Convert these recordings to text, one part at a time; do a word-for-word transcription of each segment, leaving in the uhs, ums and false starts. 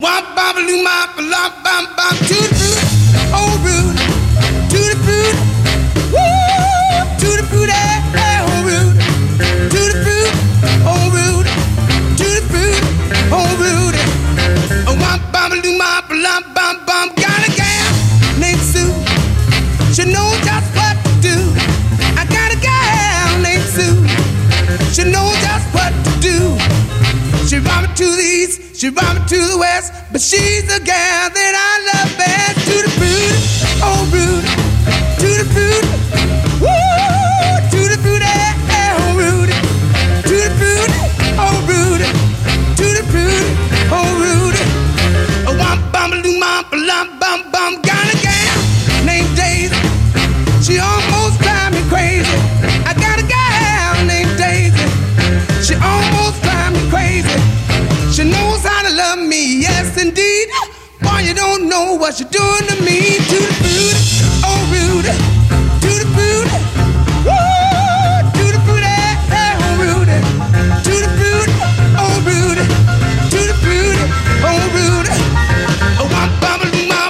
Womp bam loo mop lop bam bam to the fruit, oh rude, to the fruit, woo, to the fruit, eh, eh, oh rude, to the fruit, oh rude, to the fruit, oh rude. Womp bam loo mop lop bam bam, got a gal named Sue. She knows just what to do. I got a gal named Sue. She knows just what to do. She run me to the east, she run me to the west, but she's the gal that I love best. To the fruit, oh rude, to the fruit, woo, to the fruit, eh, eh, oh rude, to the fruit, oh rude, to the fruit, oh rude. A womp bum loo mop lump bum bum, got a gal named Daisy. She almost drive me crazy. I got a gal named Daisy. She almost drive me crazy. She knows how to love me, yes indeed. Boy, you don't know what you're doing to me. To the fruit, oh rude, to the fruit, woo, to the fruit, eh, eh, oh rude, to the fruit, oh rude, to the fruit, oh rude. Oh, womp bum loo mop.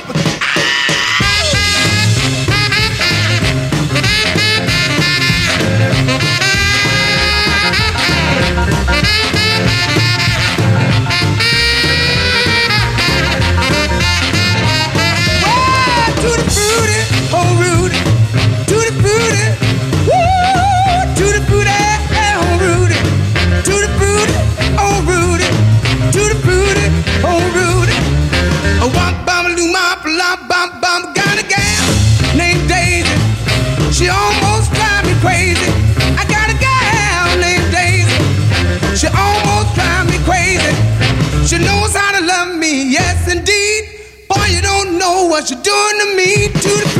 She almost drive me crazy. I got a gal named Daisy. She almost drive me crazy. She knows how to love me, yes indeed. Boy, you don't know what you're doing to me. To the